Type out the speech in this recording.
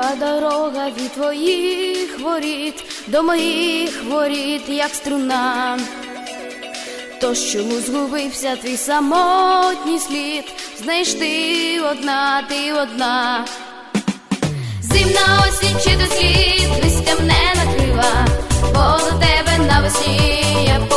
Довга дорога від твоїх воріт до моїх воріт, як струна. Тож чому згубився твій самотній слід? Знаєш, ти одна. Зимна осінь чи то слід листям не накрива, бо до тебе навесні я